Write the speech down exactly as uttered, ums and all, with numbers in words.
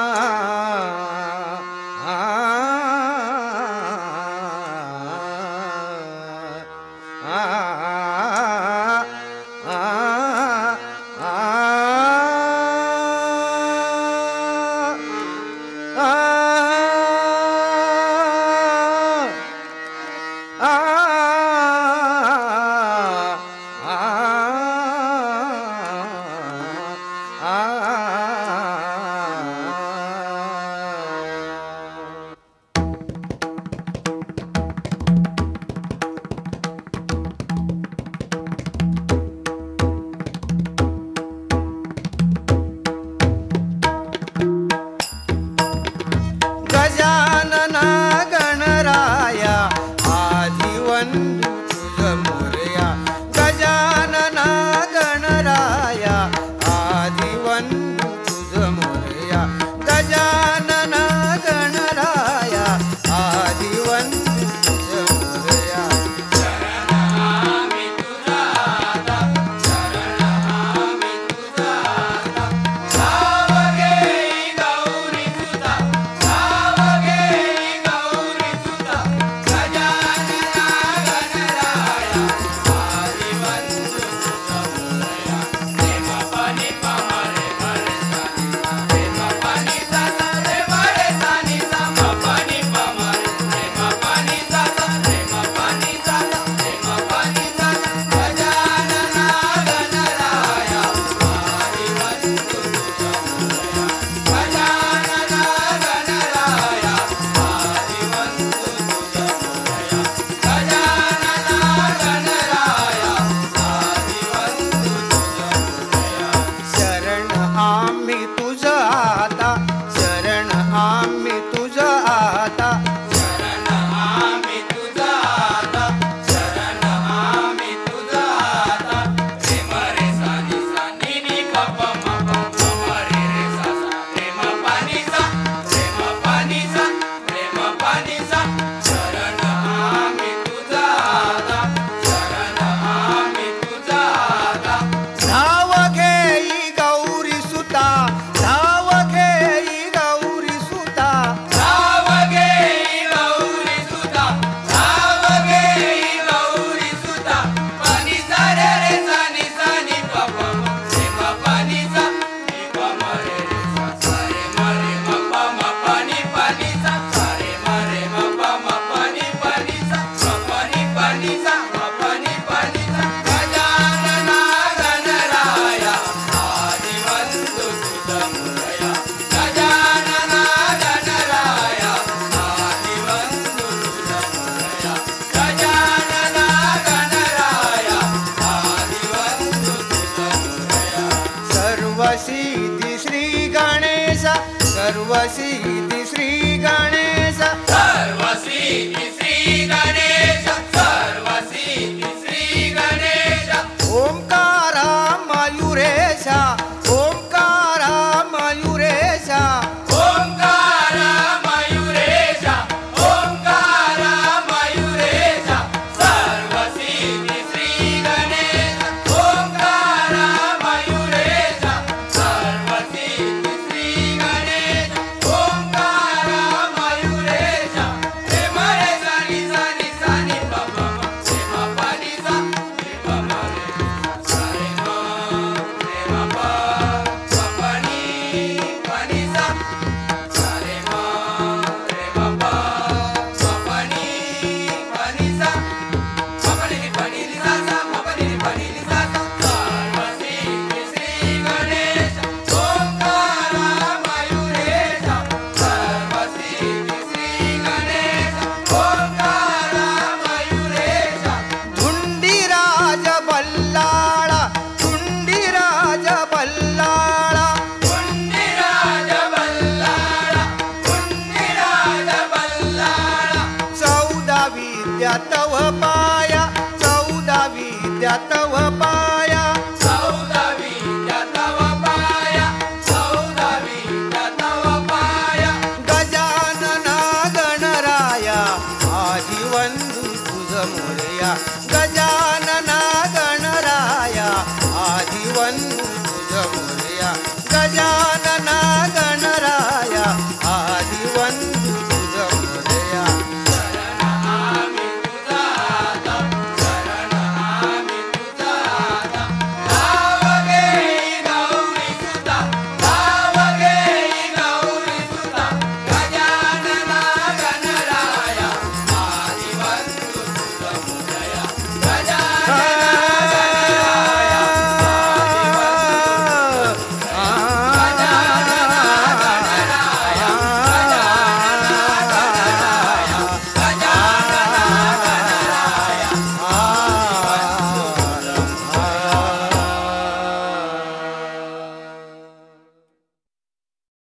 गजानना गणराया आधी वंदू तुझ मोरया. गजानना गणराया आधी वंदू तुझ मोरया. गजानना गणराया आधी वंदू तुझ मोरया. आम्ही तुझ आता शरण आम्ही तुझ आता. शरण आम्ही तुझ आता शरण आम्ही तुझ आता. रे मरे सा नि सा नि नि प प म प म रे रे सा सा रे म प नि सा रे म प नि सा रे म प नि सा. शरण आम्ही तुझ आता शरण आम्ही तुझ आता. धाव घेई गौरी सुता धाव घेई गौरी सुता. धाव घेई गौरी सुता धाव घेई गौरी सुता. प नि सा रे रे सा नि सा नि प प म रे म प नि सा नि प म रे रे सा सा रे म रे म प म प नि प नि सा सा रे म रे म प म प नि प नि सा म प नि प नि सा म प नि प नि सा. गजानना गणराया आधी वंदू तुझ मोरया. गजानना गणराया आधी वंदू तुझ मोरया. गजानना गणराया आधी वंदू तुझ मोरया. सर्व सिद्धी श्री गणेश सर्व सिद्धी श्री गणेश. सर्व सिद्धी श्री गणेश सर्व सिद्धी श्री गणेश. ओंकारा मयुरेशा ओंकारा मयुरेशा. ओंकार मयुरेश ओंकार मयुरेश. सर्व सिद्धी श्री गणेश ओंकार मयुरेश. सर्व सिद्धी श्री गणेश ओंकार मयुरेश. रे मरे सा नि सा नि सा नि प प म रे म प नि सा रे प म रे सा रे म रे म प म प नि प नि सा सा रे म रे म प म प नि प नि सा म प नि नि प नि नि सा सा म प नि नि प नि नि सा सा. सर्व सिद्धी श्री गणेश ओंकार मयुरेश. सर्व सिद्धी श्री गणेश ओंकार मयुरेश. धुंडीराज बल्लाळा धुंडीराज बल्लाळा. कुंडीराज बल्लाळा कुंडीराज बल्लाळा. चौदा विद्यात